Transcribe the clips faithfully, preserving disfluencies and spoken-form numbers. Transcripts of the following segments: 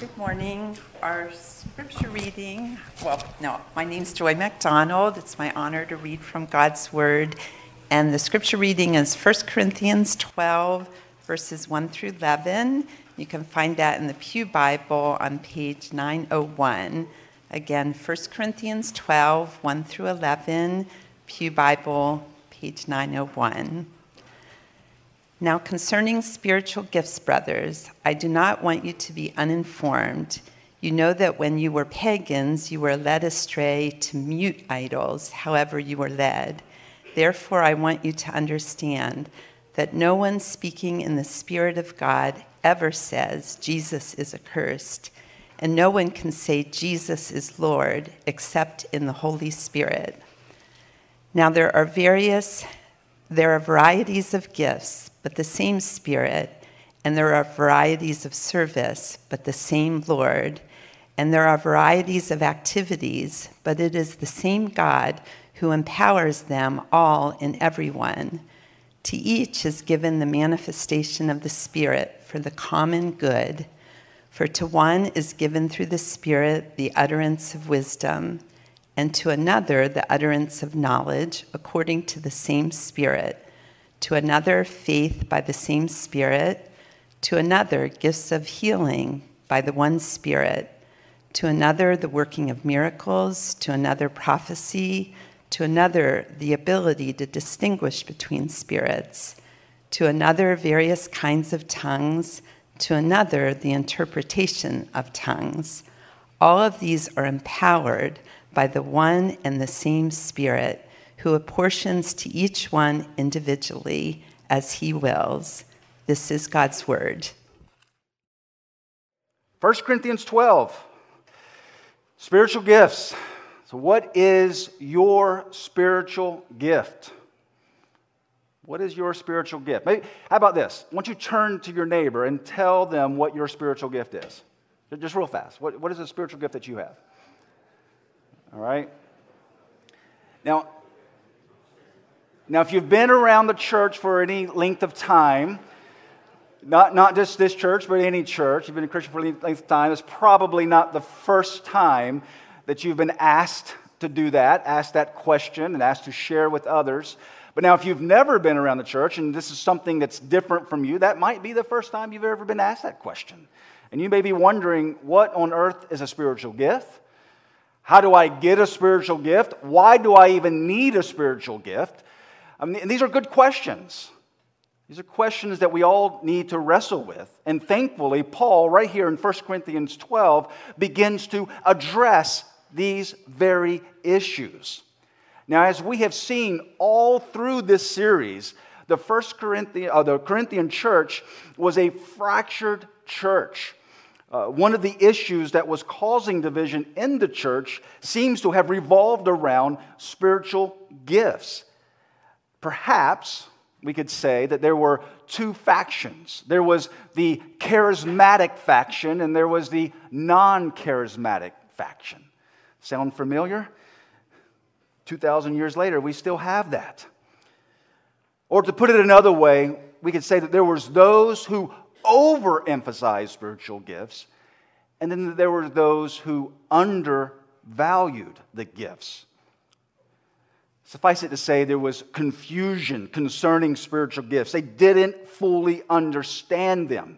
Good morning. Our scripture reading, well, no, my name's Joy MacDonald. It's my honor to read from God's Word. And the scripture reading is First Corinthians twelve, verses one through eleven. You can find that in the Pew Bible on page nine oh one. Again, First Corinthians twelve, one through eleven, Pew Bible, page nine oh one. Now concerning spiritual gifts, brothers, I do not want you to be uninformed. You know that when you were pagans, you were led astray to mute idols, however you were led. Therefore, I want you to understand that no one speaking in the Spirit of God ever says Jesus is accursed, and no one can say Jesus is Lord except in the Holy Spirit. Now there are various, there are varieties of gifts, but the same Spirit, and there are varieties of service, but the same Lord, and there are varieties of activities, but it is the same God who empowers them all in everyone. To each is given the manifestation of the Spirit for the common good. For to one is given through the Spirit the utterance of wisdom, and to another the utterance of knowledge according to the same Spirit, to another faith by the same Spirit, to another gifts of healing by the one Spirit, to another the working of miracles, to another prophecy, to another the ability to distinguish between spirits, to another various kinds of tongues, to another the interpretation of tongues. All of these are empowered by the one and the same Spirit, who apportions to each one individually as he wills. This is God's word. First Corinthians twelve, spiritual gifts. So what is your spiritual gift? What is your spiritual gift? Maybe, how about this? I want you to turn to your neighbor and tell them what your spiritual gift is. Just real fast. What, what is the spiritual gift that you have? All right? Now, Now, if you've been around the church for any length of time, not, not just this church, but any church, you've been a Christian for any length of time, it's probably not the first time that you've been asked to do that, asked that question, and asked to share with others. But now, if you've never been around the church, and this is something that's different from you, that might be the first time you've ever been asked that question. And you may be wondering, what on earth is a spiritual gift? How do I get a spiritual gift? Why do I even need a spiritual gift? I mean, these are good questions. These are questions that we all need to wrestle with. And thankfully, Paul, right here in First Corinthians twelve, begins to address these very issues. Now, as we have seen all through this series, the First Corinthian, uh, the Corinthian church was a fractured church. Uh, one of the issues that was causing division in the church seems to have revolved around spiritual gifts. Perhaps we could say that there were two factions. There was the charismatic faction and there was the non-charismatic faction. Sound familiar? two thousand years later, we still have that. Or to put it another way, we could say that there was those who overemphasized spiritual gifts, and then there were those who undervalued the gifts. Suffice it to say, there was confusion concerning spiritual gifts. They didn't fully understand them.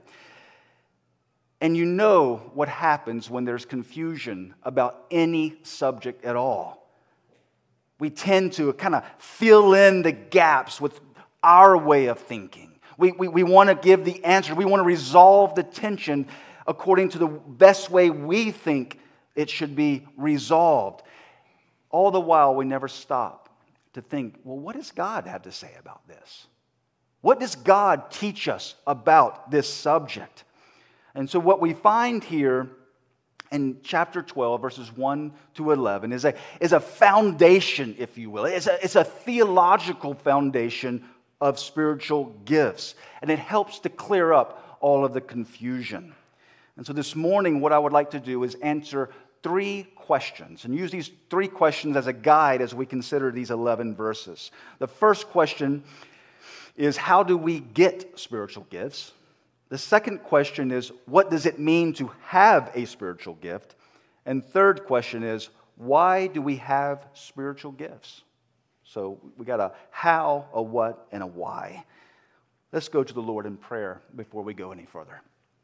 And you know what happens when there's confusion about any subject at all. We tend to kind of fill in the gaps with our way of thinking. We, we, we want to give the answer. We want to resolve the tension according to the best way we think it should be resolved. All the while, we never stop to think, well, what does God have to say about this? What does God teach us about this subject? And so what we find here in chapter twelve, verses one to eleven, is a, is a foundation, if you will. It's a, it's a theological foundation of spiritual gifts. And it helps to clear up all of the confusion. And so this morning, what I would like to do is answer three questions and use these three questions as a guide as we consider these eleven verses. The first question is, how do we get spiritual gifts? The second question is, what does it mean to have a spiritual gift? And third question is, why do we have spiritual gifts? So we got a how, a what, and a why. Let's go to the Lord in prayer before we go any further.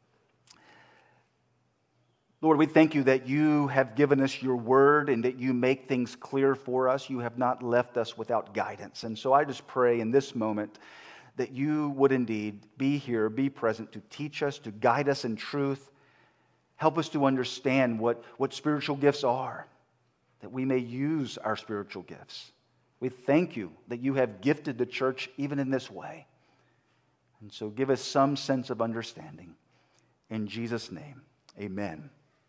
Lord, we thank you that you have given us your word and that you make things clear for us. You have not left us without guidance. And so I just pray in this moment that you would indeed be here, be present to teach us, to guide us in truth. Help us to understand what, what spiritual gifts are, that we may use our spiritual gifts. We thank you that you have gifted the church even in this way. And so give us some sense of understanding. In Jesus' name, amen.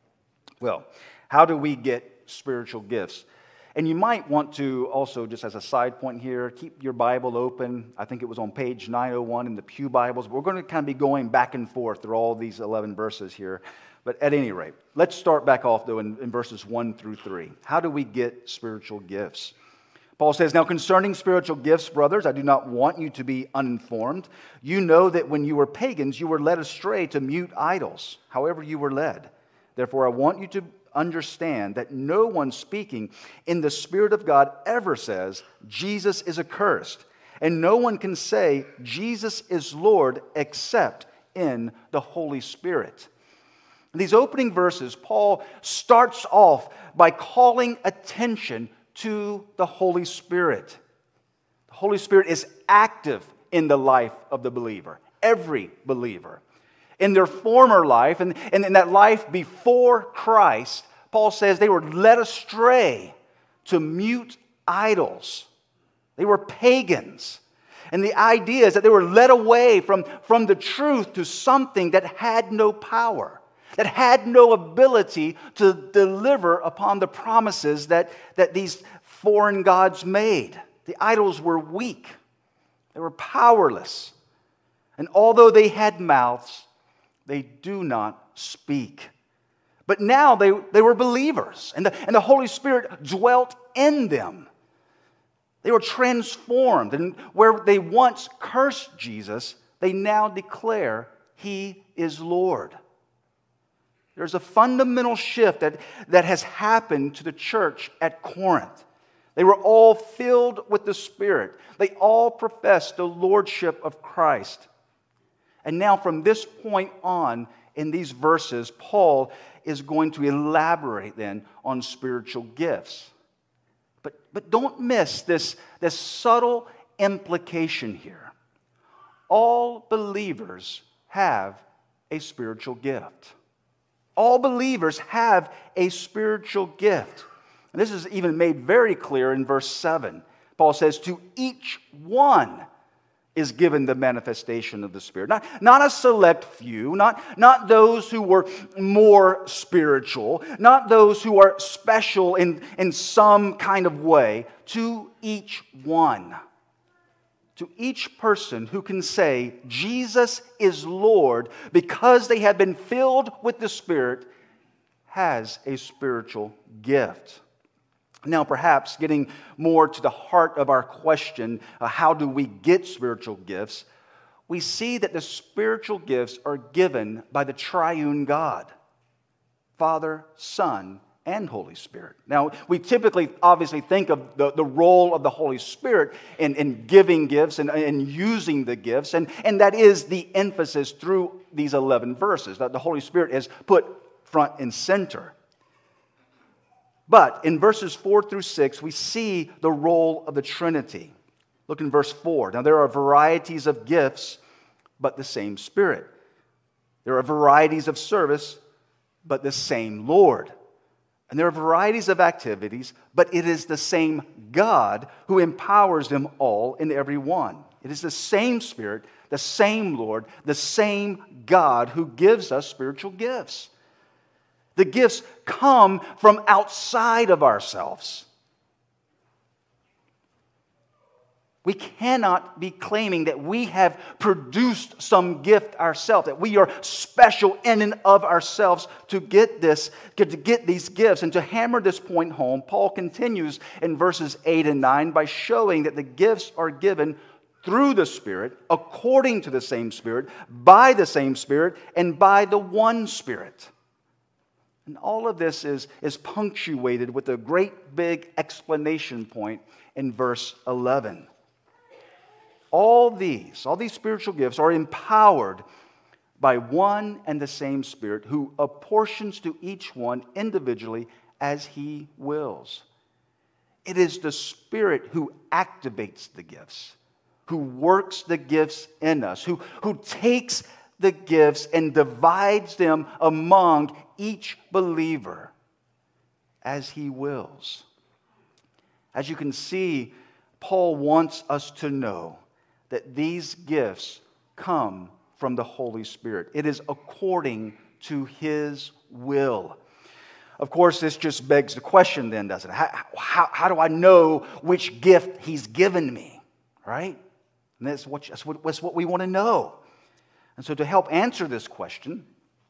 Well, how do we get spiritual gifts? And you might want to also, just as a side point here, keep your Bible open. I think it was on page nine oh one in the Pew Bibles. We're going to kind of be going back and forth through all these eleven verses here. But at any rate, let's start back off, though, in, in verses one through three. How do we get spiritual gifts? Paul says, "Now concerning spiritual gifts, brothers, I do not want you to be uninformed. You know that when you were pagans, you were led astray to mute idols, however you were led. Therefore, I want you to understand that no one speaking in the Spirit of God ever says, 'Jesus is accursed.' And no one can say, 'Jesus is Lord,' except in the Holy Spirit." In these opening verses, Paul starts off by calling attention to the Holy Spirit. The Holy Spirit is active in the life of the believer, every believer. In their former life, and, and in that life before Christ, Paul says they were led astray to mute idols. They were pagans. And the idea is that they were led away from, from the truth to something that had no power, that had no ability to deliver upon the promises that, that these foreign gods made. The idols were weak. They were powerless. And although they had mouths, they do not speak. But now they, they were believers, and the, and the Holy Spirit dwelt in them. They were transformed, and where they once cursed Jesus, they now declare He is Lord. There's a fundamental shift that, that has happened to the church at Corinth. They were all filled with the Spirit. They all professed the lordship of Christ. And now from this point on, in these verses, Paul is going to elaborate then on spiritual gifts. But, but don't miss this, this subtle implication here. All believers have a spiritual gift. All believers have a spiritual gift. And this is even made very clear in verse seven. Paul says, "To each one is given the manifestation of the Spirit." Not, not a select few, not, not those who were more spiritual, not those who are special in, in some kind of way. To each one. To each person who can say, "Jesus is Lord," because they have been filled with the Spirit, has a spiritual gift. Now, perhaps getting more to the heart of our question, uh, how do we get spiritual gifts? We see that the spiritual gifts are given by the triune God, Father, Son, and Holy Spirit. Now, we typically obviously think of the, the role of the Holy Spirit in, in giving gifts and, and using the gifts, and, and that is the emphasis through these eleven verses, that the Holy Spirit is put front and center. But in verses four through six, we see the role of the Trinity. Look in verse four. Now, there are varieties of gifts, but the same Spirit. There are varieties of service, but the same Lord. And there are varieties of activities, but it is the same God who empowers them all in every one. It is the same Spirit, the same Lord, the same God who gives us spiritual gifts. The gifts come from outside of ourselves. We cannot be claiming that we have produced some gift ourselves, that we are special in and of ourselves to get this, to get these gifts. And to hammer this point home, Paul continues in verses eight and nine by showing that the gifts are given through the Spirit, according to the same Spirit, by the same Spirit, and by the one Spirit. And all of this is, is punctuated with a great big explanation point in verse eleven. All these, all these spiritual gifts are empowered by one and the same Spirit, who apportions to each one individually as He wills. It is the Spirit who activates the gifts, who works the gifts in us, who, who takes the gifts and divides them among each believer as He wills. As you can see, Paul wants us to know that these gifts come from the Holy Spirit. It is according to His will. Of course, this just begs the question then, doesn't it? How, how, how do I know which gift He's given me, right? And that's what, that's what, that's what we want to know. And so to help answer this question,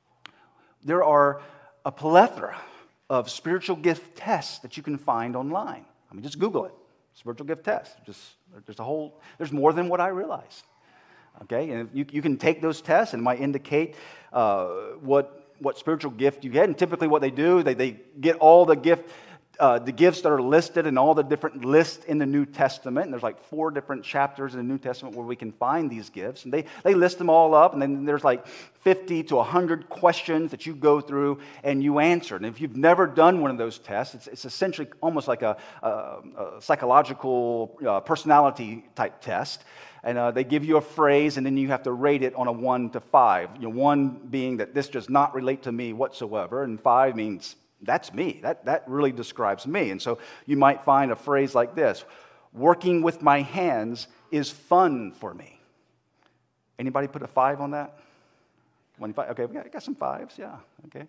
there are a plethora of spiritual gift tests that you can find online. I mean, just Google it. Spiritual gift test. Just, there's a whole, there's more than what I realized. Okay, and you, you can take those tests and it might indicate uh, what, what spiritual gift you get. And typically what they do, they, they get all the gift, uh, the gifts that are listed in all the different lists in the New Testament. And there's like four different chapters in the New Testament where we can find these gifts. And they, they list them all up, and then there's like fifty to one hundred questions that you go through and you answer. And if you've never done one of those tests, it's, it's essentially almost like a, a, a psychological uh, personality type test. And uh, they give you a phrase, and then you have to rate it on a one to five. You know, one being that this does not relate to me whatsoever, and five means that's me. That, that really describes me. And so you might find a phrase like this: working with my hands is fun for me. Anybody put a five on that? twenty-five? Okay, we got, got some fives, yeah. Okay.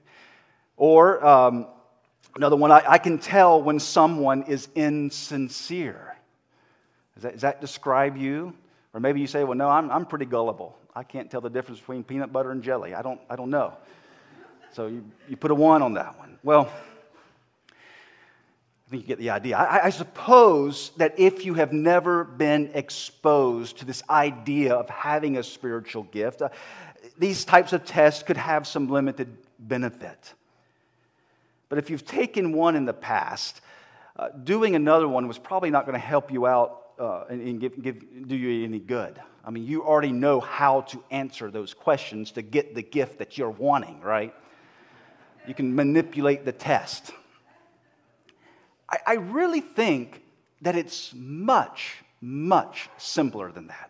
Or um, another one, I, I can tell when someone is insincere. Does that, does that describe you? Or maybe you say, well, no, I'm, I'm pretty gullible. I can't tell the difference between peanut butter and jelly. I don't, I don't know. So you, you put a one on that one. Well, I think you get the idea. I, I suppose that if you have never been exposed to this idea of having a spiritual gift, uh, these types of tests could have some limited benefit. But if you've taken one in the past, uh, doing another one was probably not going to help you out Uh, and, and give, give, do you any good. I mean, you already know how to answer those questions to get the gift that you're wanting, right? You can manipulate the test. I, I really think that it's much, much simpler than that.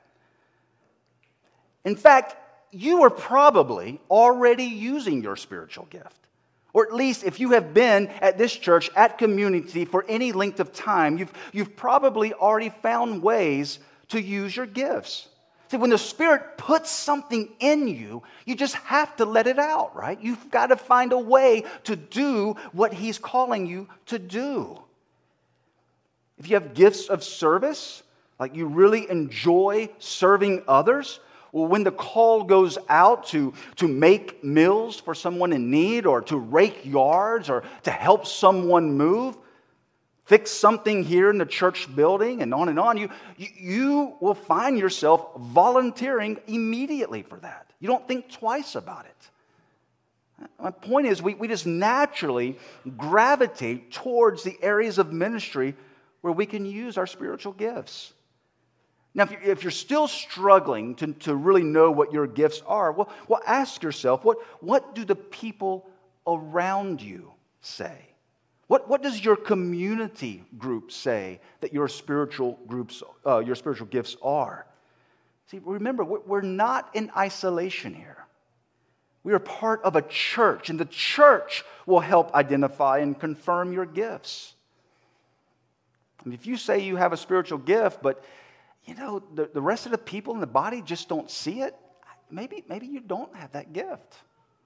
In fact, you are probably already using your spiritual gift. Or at least if you have been at this church, at Community, for any length of time, you've, you've probably already found ways to use your gifts. See, when the Spirit puts something in you, you just have to let it out, right? You've got to find a way to do what He's calling you to do. If you have gifts of service, like you really enjoy serving others, well, when the call goes out to, to make meals for someone in need, or to rake yards, or to help someone move, fix something here in the church building, and on and on, you, you, you will find yourself volunteering immediately for that. You don't think twice about it. My point is, we, we just naturally gravitate towards the areas of ministry where we can use our spiritual gifts. Now, if you're, if you're still struggling to, to really know what your gifts are, well, well ask yourself, what, what do the people around you say? What, what does your community group say that your spiritual groups, uh, your spiritual gifts are? See, remember, we're not in isolation here. We are part of a church, and the church will help identify and confirm your gifts. I mean, if you say you have a spiritual gift, but you know, the, the rest of the people in the body just don't see it, maybe, maybe you don't have that gift.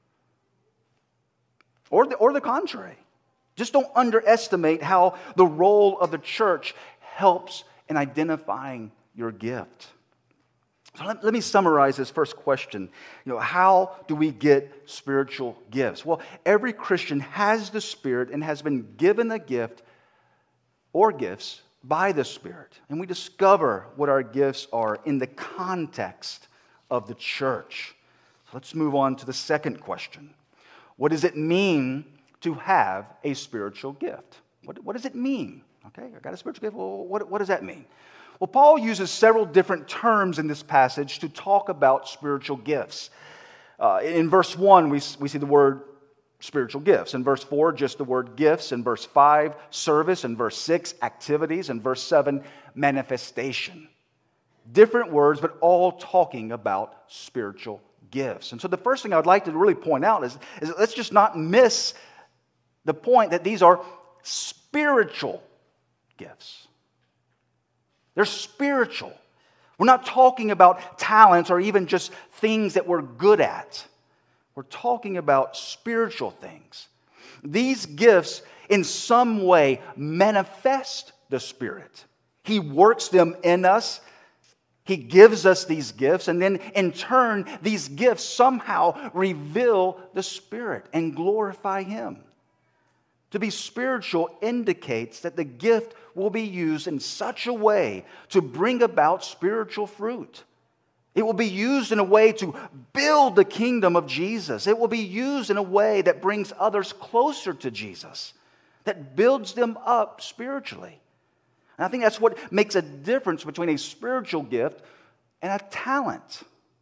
Or the, or the contrary. Just don't underestimate how the role of the church helps in identifying your gift. So let, let me summarize this first question. You know, how do we get spiritual gifts? Well, every Christian has the Spirit and has been given a gift or gifts by the Spirit, and we discover what our gifts are in the context of the church. So let's move on to the second question. What does it mean to have a spiritual gift? What, what does it mean? Okay, I got a spiritual gift. Well, what, what does that mean? Well, Paul uses several different terms in this passage to talk about spiritual gifts. Uh, in verse one, we, we see the word spiritual gifts. In verse four, just the word gifts. In verse five, service. In verse six, activities. In verse seven, manifestation. Different words, but all talking about spiritual gifts. And so the first thing I would like to really point out is, is let's just not miss the point that these are spiritual gifts. They're spiritual. We're not talking about talents or even just things that we're good at. We're talking about spiritual things. These gifts, in some way, manifest the Spirit. He works them in us. He gives us these gifts, and then in turn, these gifts somehow reveal the Spirit and glorify Him. To be spiritual indicates that the gift will be used in such a way to bring about spiritual fruit. It will be used in a way to build the kingdom of Jesus. It will be used in a way that brings others closer to Jesus, that builds them up spiritually. And I think that's what makes a difference between a spiritual gift and a talent.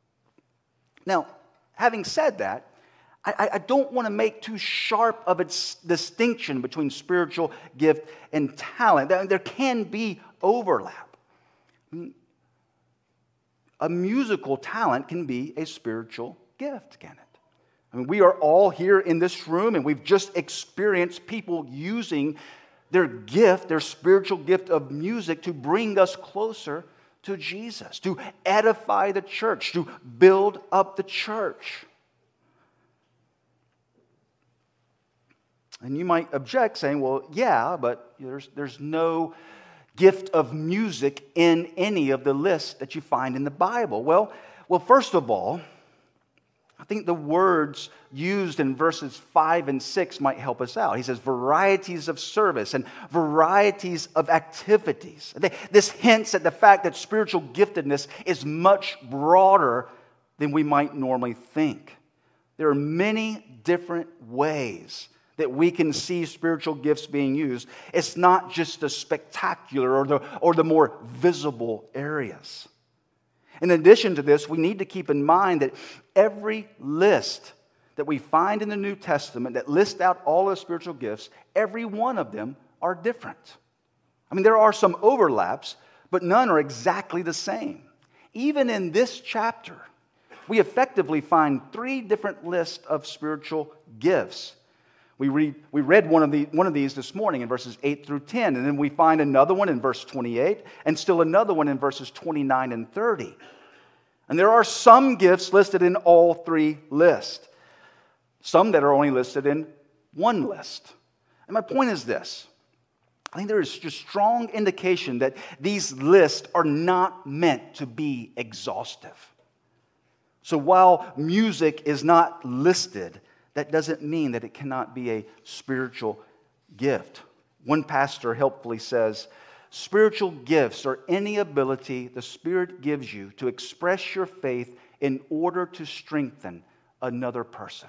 Now, having said that, I, I don't want to make too sharp of a distinction between spiritual gift and talent. There can be overlap. I mean, a musical talent can be a spiritual gift, can it? I mean, we are all here in this room, and we've just experienced people using their gift, their spiritual gift of music, to bring us closer to Jesus, to edify the church, to build up the church. And you might object, saying, well, yeah, but there's, there's no gift of music in any of the lists that you find in the Bible. Well, well, first of all, I think the words used in verses five and six might help us out. He says varieties of service and varieties of activities. This hints at the fact that spiritual giftedness is much broader than we might normally think. There are many different ways that we can see spiritual gifts being used. It's not just the spectacular or the, or the more visible areas. In addition to this, we need to keep in mind that every list that we find in the New Testament that lists out all the spiritual gifts, every one of them are different. I mean, there are some overlaps, but none are exactly the same. Even in this chapter, we effectively find three different lists of spiritual gifts. We read, we read one of, the, one of these this morning in verses eight through ten, and then we find another one in verse twenty-eight, and still another one in verses twenty-nine and thirty. And there are some gifts listed in all three lists, some that are only listed in one list. And my point is this. I think there is just strong indication that these lists are not meant to be exhaustive. So while music is not listed, that doesn't mean that it cannot be a spiritual gift. One pastor helpfully says, spiritual gifts are any ability the Spirit gives you to express your faith in order to strengthen another person.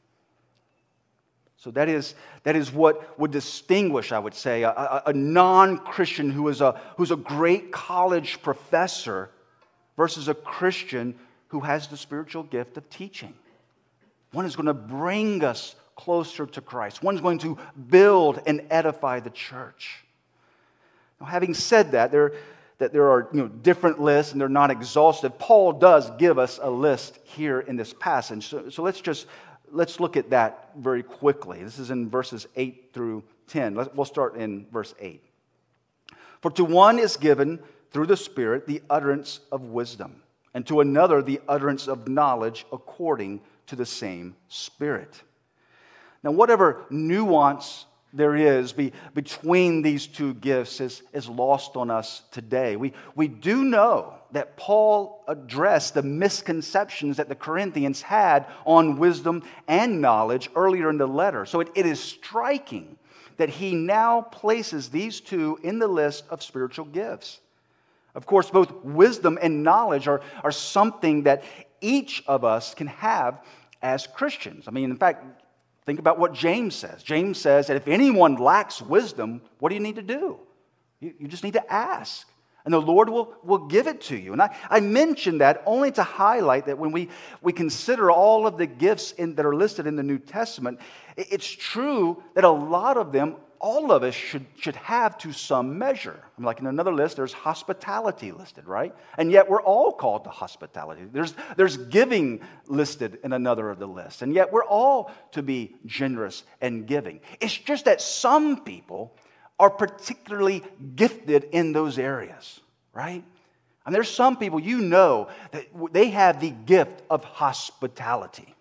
So that is, that is what would distinguish, I would say, a, a, a non-Christian who is a, who's a great college professor versus a Christian who has the spiritual gift of teaching. One is going to bring us closer to Christ. One's going to build and edify the church. Now, having said that, there, that there are you know, different lists and they're not exhaustive, Paul does give us a list here in this passage. So, so let's just let's look at that very quickly. This is in verses eight through ten. Let's, we'll start in verse eight. For to one is given through the Spirit the utterance of wisdom, and to another the utterance of knowledge according to the same Spirit. Now, whatever nuance there is be, between these two gifts is, is lost on us today. We, we do know that Paul addressed the misconceptions that the Corinthians had on wisdom and knowledge earlier in the letter. So it, it is striking that he now places these two in the list of spiritual gifts. Of course, both wisdom and knowledge are, are something that each of us can have as Christians. I mean, in fact, think about what James says. James says that if anyone lacks wisdom, what do you need to do? You, you just need to ask. And the Lord will, will give it to you. And I, I mention that only to highlight that when we, we consider all of the gifts in, that are listed in the New Testament, it, it's true that a lot of them, all of us should, should have to some measure. I mean, like in another list, there's hospitality listed, right? And yet we're all called to hospitality. There's, there's giving listed in another of the lists. And yet we're all to be generous and giving. It's just that some people are particularly gifted in those areas, right? And there's some people you know that they have the gift of hospitality.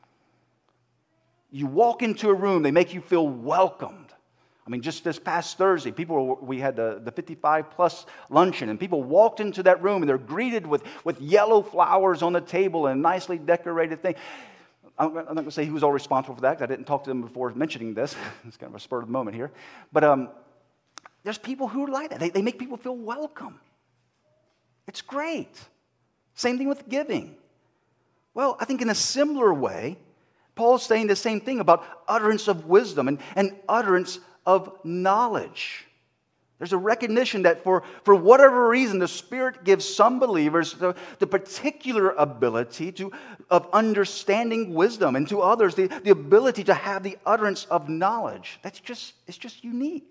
You walk into a room, they make you feel welcomed. I mean, just this past Thursday, people we had the, the fifty-five plus luncheon, and people walked into that room, and they're greeted with, with yellow flowers on the table and a nicely decorated thing. I'm not going to say who's all responsible for that, because I didn't talk to them before mentioning this. It's kind of a spur of the moment here. But um, there's people who are like that. They, they make people feel welcome. It's great. Same thing with giving. Well, I think in a similar way, Paul's saying the same thing about utterance of wisdom and, and utterance of knowledge. There's a recognition that for, for whatever reason, the Spirit gives some believers the, the particular ability to, of understanding wisdom, and to others the, the ability to have the utterance of knowledge. That's just, it's just unique.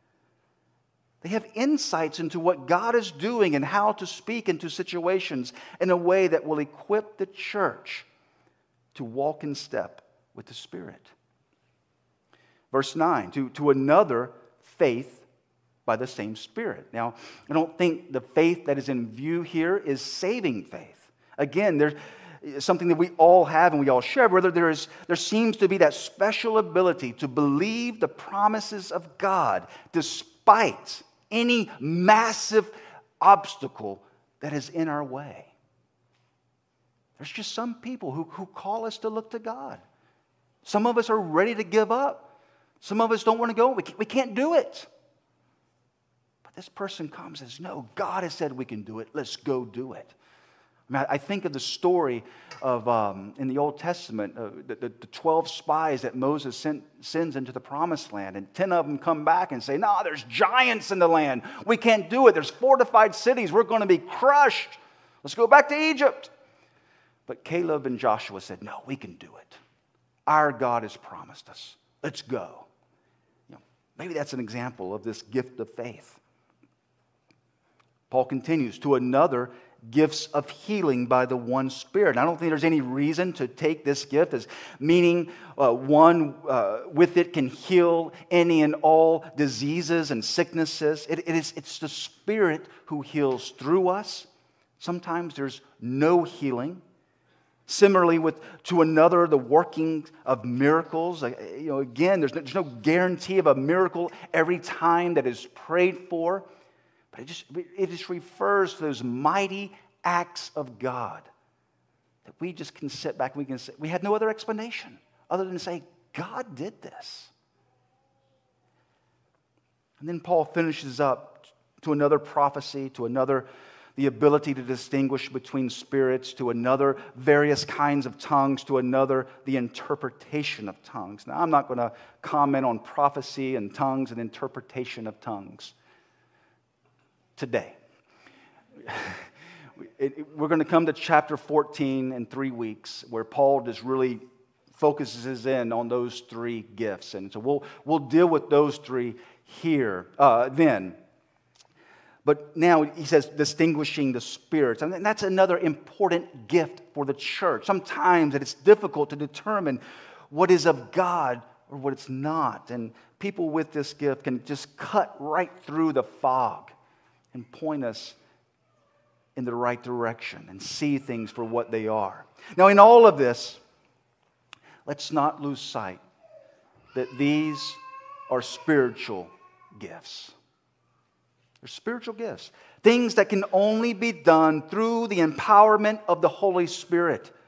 They have insights into what God is doing and how to speak into situations in a way that will equip the church to walk in step with the Spirit. Verse nine, to, to another, faith by the same Spirit. Now, I don't think the faith that is in view here is saving faith. Again, there's something that we all have and we all share, whether there is there seems to be that special ability to believe the promises of God despite any massive obstacle that is in our way. There's just some people who, who call us to look to God. Some of us are ready to give up. Some of us don't want to go. We can't, we can't do it. But this person comes and says, no, God has said we can do it. Let's go do it. I mean, I think of the story of, um, in the Old Testament, uh, the, the, the twelve spies that Moses sent, sends into the promised land. And ten of them come back and say, no, there's giants in the land. We can't do it. There's fortified cities. We're going to be crushed. Let's go back to Egypt. But Caleb and Joshua said, no, we can do it. Our God has promised us. Let's go. You know, maybe that's an example of this gift of faith. Paul continues, to another, gifts of healing by the one Spirit. I don't think there's any reason to take this gift as meaning uh, one uh, with it can heal any and all diseases and sicknesses. It, it is, it's the Spirit who heals through us. Sometimes there's no healing. Similarly, with to another, the working of miracles. You know, again, there's no, there's no guarantee of a miracle every time that is prayed for. But it just, it just refers to those mighty acts of God that we just can sit back and we can say, we had no other explanation other than to say, God did this. And then Paul finishes up to another prophecy, to another the ability to distinguish between spirits, to another various kinds of tongues, to another the interpretation of tongues. Now, I'm not going to comment on prophecy and tongues and interpretation of tongues today. It, it, we're going to come to chapter fourteen in three weeks, where Paul just really focuses in on those three gifts. And so we'll, we'll deal with those three here uh, then. But now he says distinguishing the spirits. And that's another important gift for the church. Sometimes it's difficult to determine what is of God or what it's not. And people with this gift can just cut right through the fog and point us in the right direction and see things for what they are. Now, in all of this, let's not lose sight that these are spiritual gifts. They're spiritual gifts. Things that can only be done through the empowerment of the Holy Spirit.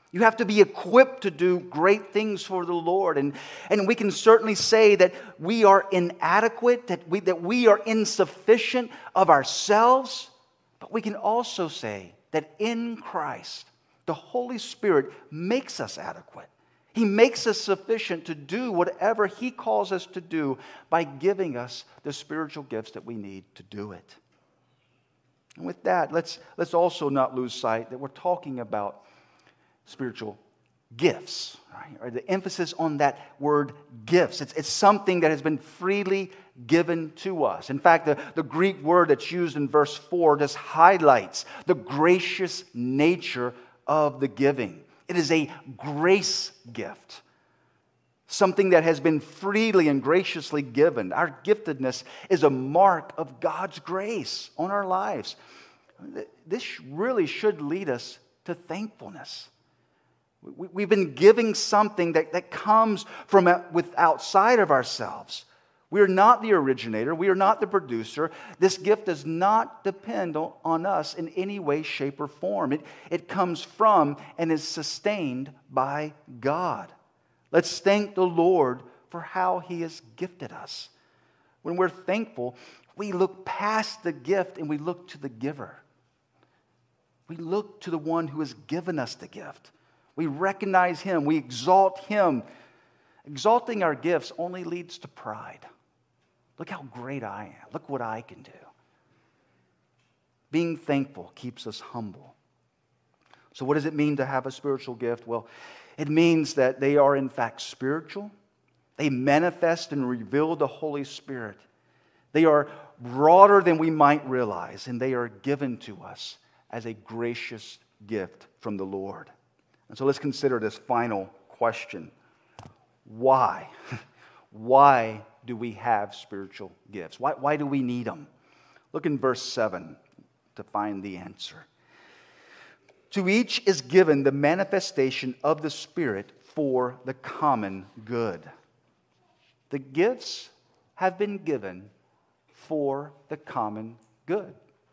You have to be equipped to do great things for the Lord. And, and we can certainly say that we are inadequate, that we, that we are insufficient of ourselves. But we can also say that in Christ, the Holy Spirit makes us adequate. He makes us sufficient to do whatever He calls us to do by giving us the spiritual gifts that we need to do it. And with that, let's, let's also not lose sight that we're talking about spiritual gifts, right? Or the emphasis on that word gifts. It's, it's something that has been freely given to us. In fact, the, the Greek word that's used in verse four just highlights the gracious nature of the giving. It is a grace gift, something that has been freely and graciously given. Our giftedness is a mark of God's grace on our lives. This really should lead us to thankfulness. We've been giving something that, that comes from with outside of ourselves. We are not the originator. We are not the producer. This gift does not depend on, on us in any way, shape, or form. It, it comes from and is sustained by God. Let's thank the Lord for how He has gifted us. When we're thankful, we look past the gift and we look to the giver. We look to the one who has given us the gift. We recognize Him. We exalt Him. Exalting our gifts only leads to pride. Look how great I am. Look what I can do. Being thankful keeps us humble. So what does it mean to have a spiritual gift? Well, it means that they are in fact spiritual. They manifest and reveal the Holy Spirit. They are broader than we might realize, and they are given to us as a gracious gift from the Lord. And so let's consider this final question. Why? Why do we have spiritual gifts? Why, why do we need them? Look in verse seven to find the answer. To each is given the manifestation of the Spirit for the common good. The gifts have been given for the common good.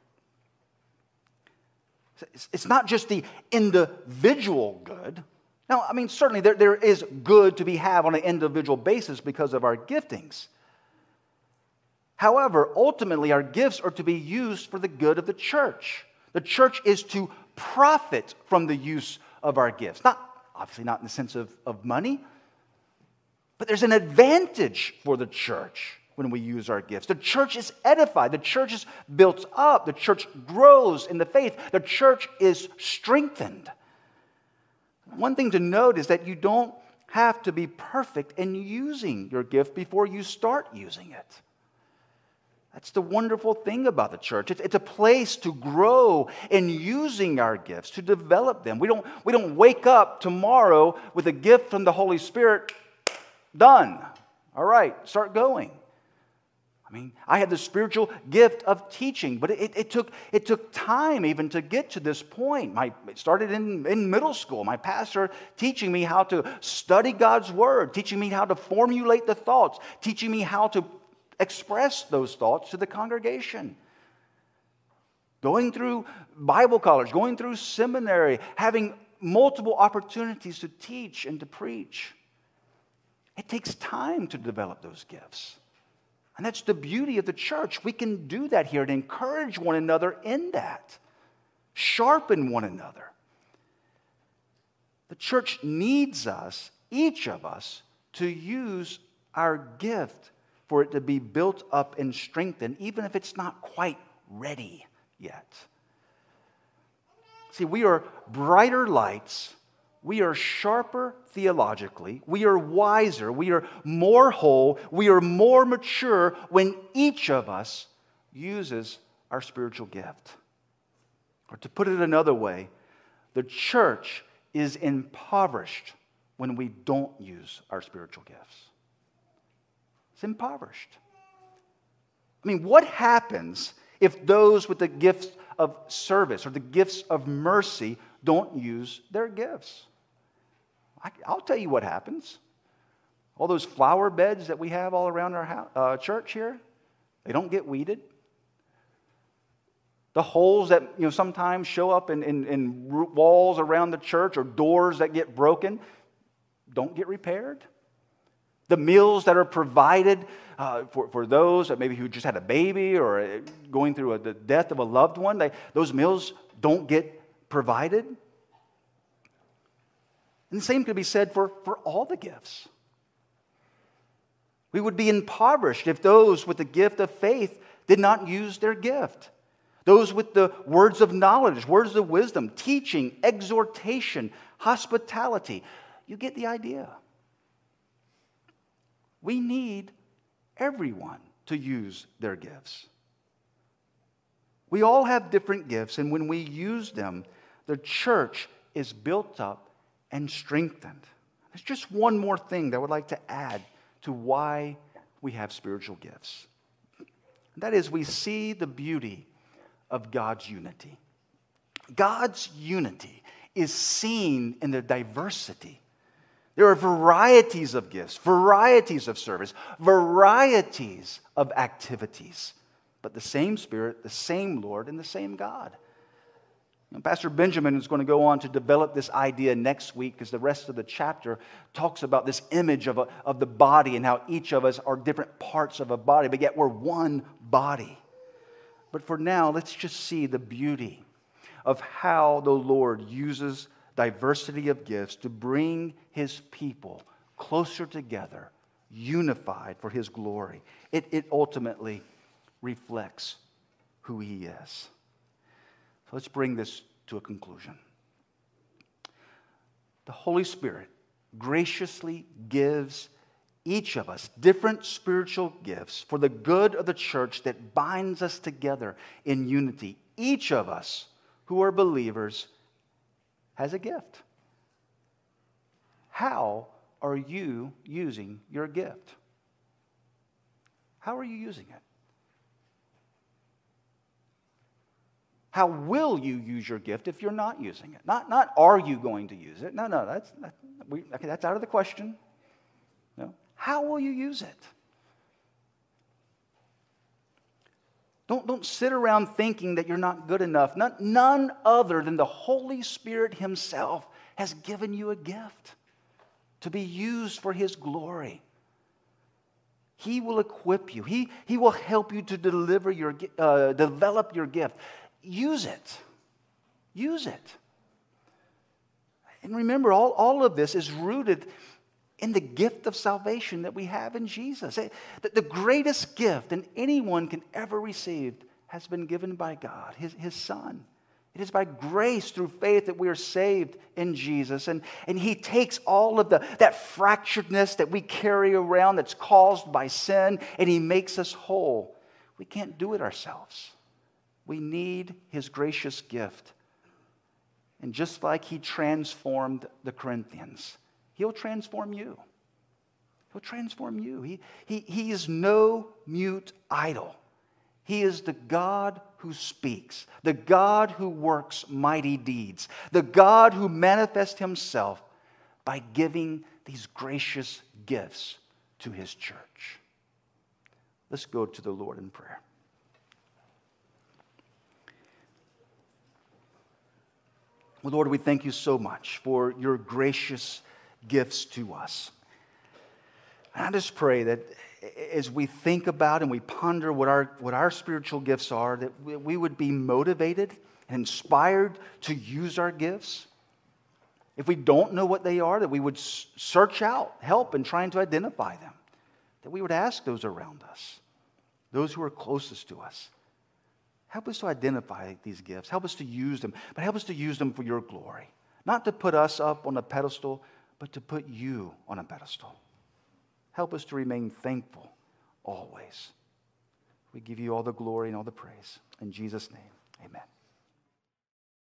It's not just the individual good. Now, I mean, certainly there, there is good to be had on an individual basis because of our giftings. However, ultimately, our gifts are to be used for the good of the church. The church is to profit from the use of our gifts. Not, obviously not in the sense of, of money, but there's an advantage for the church when we use our gifts. The church is edified. The church is built up. The church grows in the faith. The church is strengthened. One thing to note is that you don't have to be perfect in using your gift before you start using it. That's the wonderful thing about the church. It's, it's a place to grow in using our gifts, to develop them. We don't, we don't wake up tomorrow with a gift from the Holy Spirit, done. All right, start going. I mean, I had the spiritual gift of teaching, but it, it, took, it took time even to get to this point. My, it started in, in middle school. My pastor teaching me how to study God's Word, teaching me how to formulate the thoughts, teaching me how to express those thoughts to the congregation. Going through Bible college, going through seminary, having multiple opportunities to teach and to preach. It takes time to develop those gifts. And that's the beauty of the church. We can do that here and encourage one another in that. Sharpen one another. The church needs us, each of us, to use our gift for it to be built up and strengthened, even if it's not quite ready yet. See, we are brighter lights. We are sharper theologically. We are wiser. We are more whole. We are more mature when each of us uses our spiritual gift. Or to put it another way, the church is impoverished when we don't use our spiritual gifts. It's impoverished. I mean, what happens if those with the gifts of service or the gifts of mercy don't use their gifts? I'll tell you what happens. All those flower beds that we have all around our house, uh, church here, they don't get weeded. The holes that you know sometimes show up in, in, in walls around the church or doors that get broken don't get repaired. The meals that are provided uh, for, for those that maybe who just had a baby or going through a, the death of a loved one, they, those meals don't get provided. And the same could be said for, for all the gifts. We would be impoverished if those with the gift of faith did not use their gift. Those with the words of knowledge, words of wisdom, teaching, exhortation, hospitality. You get the idea. We need everyone to use their gifts. We all have different gifts, and when we use them, the church is built up and strengthened. There's just one more thing that I would like to add to why we have spiritual gifts. That is, we see the beauty of God's unity. God's unity is seen in the diversity. There are varieties of gifts, varieties of service, varieties of activities, but the same Spirit, the same Lord, and the same God. And Pastor Benjamin is going to go on to develop this idea next week because the rest of the chapter talks about this image of, a, of the body and how each of us are different parts of a body, but yet we're one body. But for now, let's just see the beauty of how the Lord uses diversity of gifts to bring His people closer together, unified for His glory. It, it ultimately reflects who He is. So let's bring this to a conclusion. The Holy Spirit graciously gives each of us different spiritual gifts for the good of the church that binds us together in unity. Each of us who are believers has a gift. How are you using your gift? How are you using it? How will you use your gift if you're not using it? Not, not are you going to use it? No, no, that's, that, we, okay, that's out of the question. No. How will you use it? Don't, don't sit around thinking that you're not good enough. None, none other than the Holy Spirit Himself has given you a gift to be used for His glory. He will equip you. He, he will help you to deliver your, uh, develop your gift. Use it. Use it. And remember, all, all of this is rooted in the gift of salvation that we have in Jesus. That the greatest gift that anyone can ever receive has been given by God, His, His Son. It is by grace through faith that we are saved in Jesus. And, and He takes all of the, that fracturedness that we carry around that's caused by sin, and He makes us whole. We can't do it ourselves. We need His gracious gift. And just like He transformed the Corinthians, He'll transform you. He'll transform you. He, he, he is no mute idol. He is the God who speaks, the God who works mighty deeds, the God who manifests Himself by giving these gracious gifts to His church. Let's go to the Lord in prayer. Well, Lord, we thank You so much for Your gracious gifts to us. And I just pray that as we think about and we ponder what our, what our spiritual gifts are, that we, we would be motivated and inspired to use our gifts. If we don't know what they are, that we would search out help in trying to identify them. That we would ask those around us, those who are closest to us, help us to identify these gifts. Help us to use them, but help us to use them for Your glory. Not to put us up on a pedestal, but to put You on a pedestal. Help us to remain thankful always. We give You all the glory and all the praise. In Jesus' name, amen.